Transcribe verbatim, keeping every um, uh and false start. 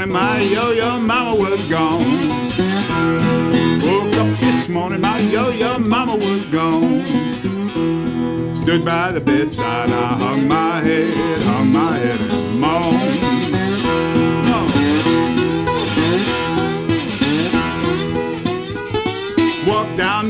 morning, my yo-yo mama was gone. Woke up this morning, my yo-yo mama was gone. Stood by the bedside, I hung my head, hung my head and moaned.